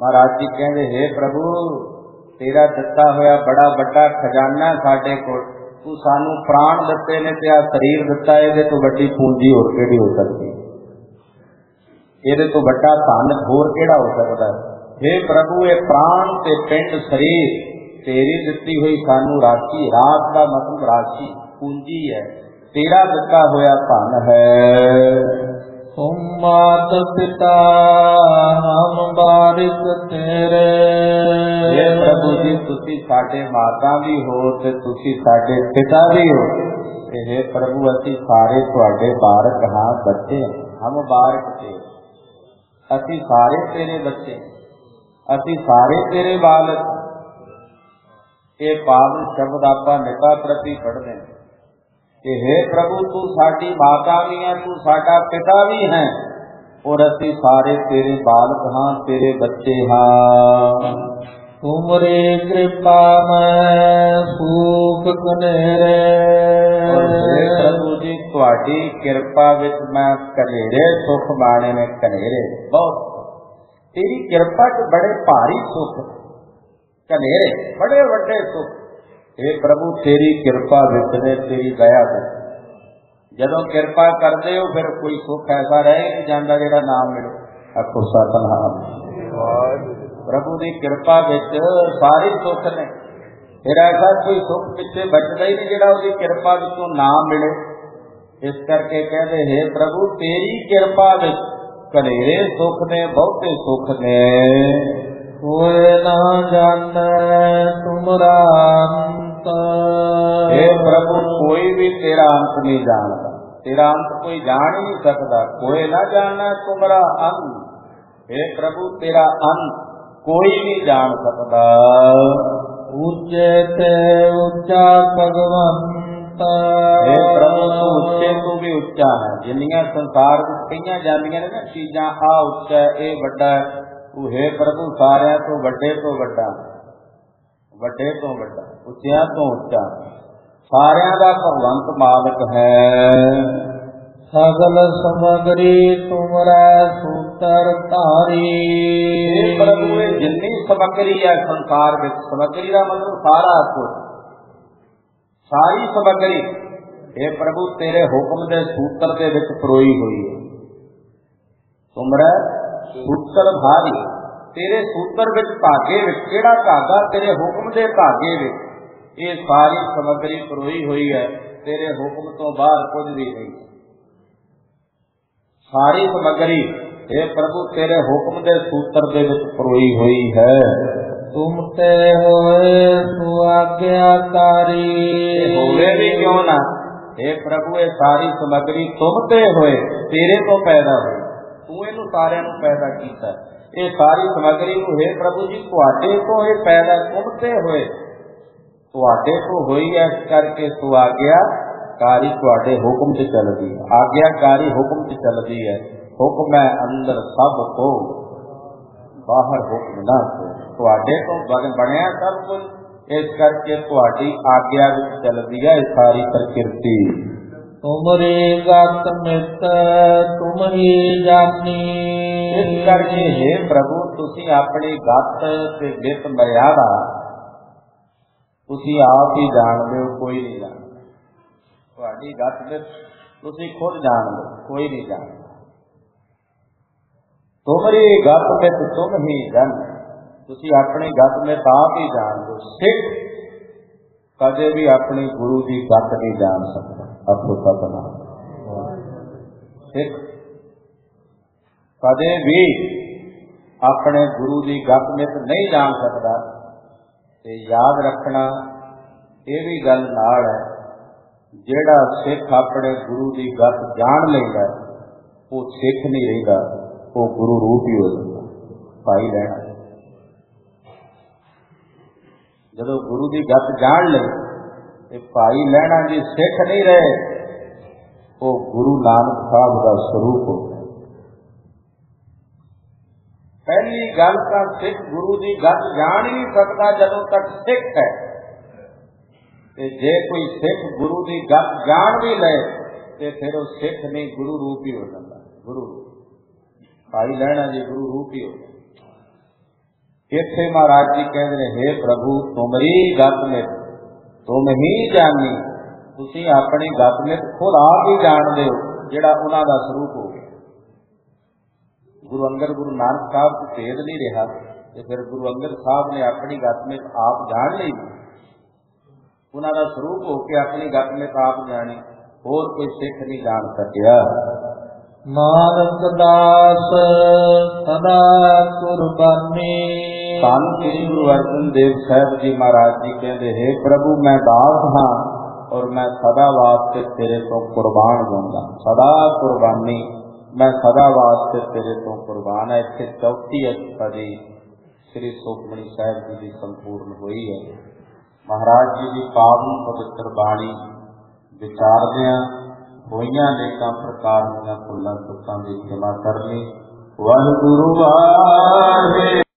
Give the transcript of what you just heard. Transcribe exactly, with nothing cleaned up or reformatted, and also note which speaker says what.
Speaker 1: महाराज जी कहते हे प्रभु तेरा दिता होया बड़ा बड़ा खजाना साडे कोल, तू सानू प्राण दिते ने ते आ शरीर दिता, इहदे तो वड्डी पूंजी होर किहड़ी हो सकदी, इहदे तो वड्डा धन होर किहड़ा हो सकदा। हे प्रभु ये प्राण ते पिंड शरीर तेरी दिती हुई सानू राशि, रात का मतलब राशि पूंजी है, तेरा दिता होया धन है।
Speaker 2: तुम मात पिता हम बारिश तेरे।
Speaker 1: हे प्रभु जी तुसी साडे माता भी हो ते तुसी साडे पिता भी हो, ते हे प्रभु असी सारे तुहाडे बारक हाँ, बच्चे हम बारक तेरे, असी सारे तेरे बच्चे, असी सारे तेरे बालक। ये पावन शब्द आपां निता प्रति पढ़दे हैं कि हे प्रभु तू साडी माता भी है, तू साडा पिता भी है, और असी सारे तेरे बालक हाँ, तेरे बच्चे हाँ।
Speaker 2: तुमरी कृपा में सुख कनेरे।
Speaker 1: और हे प्रभु जी तुहाडी कृपा विच मैं कनेरे सुख माणे ने, कनेरे बहुत तेरी कृपा च बड़े भारी सुख, कनेरे बड़े वड्डे सुख। हे प्रभु तेरी कृपा विच ने, तेरी दया विच जदों कृपा करते हो फिर कोई सुख ऐसा रह नहीं जाता जिहड़ा नाम मिले। आखो सतनाम। प्रभु की कृपा विच सारे सुख ने, फिर ऐसा कोई सुख पिछे बचता ही नहीं जिहड़ा उसकी कृपा विचों नाम मिले। इस करके कहते हे प्रभु तेरी कृपा विच कनेरे सुख ने, बहुते सुख ने।
Speaker 2: कोई ना जाने तुमरा अंत।
Speaker 1: हे प्रभु कोई भी तेरा अंत नहीं जानता, तेरा अंत कोई जान ही नहीं सकता। कोई ना जानना तुमरा अंत। हे प्रभु तेरा अंत कोई नहीं जान सकता।
Speaker 2: ऊंचे ते ऊंचा भगवंत।
Speaker 1: हे प्रभु तू उच्चे तू भी उच्चा है। जिन्नियां संसार विच कईयां जांदियां ने ना चीजां, आ उच्चा ए वड्डा, तू हे प्रभु सारियां तो वड्डे तो वड्डा, वड्डे तो वड्डा, उच्चियां तो उच्चा, सारियां दा भगवंत मालक है।
Speaker 2: सगल समगरी तुमरा सूत्र धारी।
Speaker 1: हे प्रभु ये जिन्नी समगरी है संसार विच, समगरी का मतलब सारा कुछ, सारी समगरी हे प्रभु तेरे हुक्म दे सूत्र दे विच परोई हुई है। तुमरा सूत्र भारी, तेरे सूत्र विच धागे विच, किहड़ा धागा तेरे हुक्म दे धागे विच, ये सारी समगरी परोई हुई है। तेरे हुक्म तो बाहर कुछ भी नहीं, सारी समगरी हे प्रभु तेरे हुक्म दे सूत्र दे विच परोई हुई है।
Speaker 2: तुम ते होए सुआज्ञाकारी।
Speaker 1: होवे भी क्यों ना हे प्रभु ये सारी समगरी तुम ते होए, तेरे तो पैदा हुई, तू इनू सारियां नू पैदा कीता। ये सारी समगरी नू हे प्रभु जी तुहाडे तो ये पैदा, तुम ते होए, तुहाडे तो होई है। इस करके तू आज्ञाकारी तुहाडे हुक्म च चलदी है, आज्ञाकारी हुक्म च चलदी है। हुक्म है अंदर सब को, बाहर हुक्म ना को, तुहाडे तो बनया सब कुछ, इस करके तुहाडी आज्ञा विच चलदी है सारी प्रकृति।
Speaker 2: तुमरी गत मित तुम ही जानी।
Speaker 1: इस करके हे प्रभु तुसी अपनी गत ते मित मर्यादा तुसी आप ही जानदे हो, कोई नहीं जानदा। तुहाडी गत मित तुसी खुद जानदे, कोई नहीं जानदा। तुमरी गत मित तुम ही जान, तुसी अपनी गत मित आप ही जानदे हो। सिख कदे भी अपनी गुरु की गत नहीं जान सकता। अखो सतनाम। सिख कदे भी अपने गुरु की गत मित नहीं जान सकता। ते याद रखना ये भी गल नाल है, जेड़ा सिख अपने गुरु की गत जान लेगा वो सिख नहीं रहिंदा, वो गुरु रूप ही हो जाता, भाई लेना। जदों गुरु की गत जान ले भाई लैणा जी सिख नहीं रहे, वो गुरु नानक साहब का स्वरूप हो गया। पहली गल तो सिख गुरु की गत जान ही नहीं सकता जदों तक सिख है। ते जे कोई सिख गुरु की गत जान भी ले ते फिर वो सिख नहीं, गुरु रूप ही हो जाता। गुरु रूप भाई लैणा जी गुरु रूप ही हो जाता। इत्थे महाराज जी कहते हैं, हे प्रभु तुमरी गत मित तुम ही जानी, तुसी अपनी गत मित खुद आप ही जानते हो, जिहड़ा उन्हां दा स्वरूप हो गया। गुरु अंगद गुरु नानक साहब को भेद नहीं रहा, तो फिर गुरु अंगद साहब ने अपनी गत मित आप जान ली, उन्हां दा स्वरूप हो के अपनी गत मित आप जानी, होर कोई सिख नहीं जान सकिया।
Speaker 2: नानक दास सदा कुर्बानी।
Speaker 1: धन श्री गुरु अर्जन देव साहब जी महाराज जी कहते, हे प्रभु मैं दास हाँ और मैं सदा वास्ते तेरे तो कुर्बान दूंगा। सदा कुर्बानी, मैं सदा वास्ते तेरे तो कुर्बान है। इत्थे चौथी अष्टपदी श्री सुखमनी साहब जी की संपूर्ण हुई है। महाराज जी की पावन पवित्र बाणी विचारदियां होइयां अनेकां प्रकार दीयां भुल्लां चुकां दी क्षमा करनी। वाहिगुरु वाहिगुरू।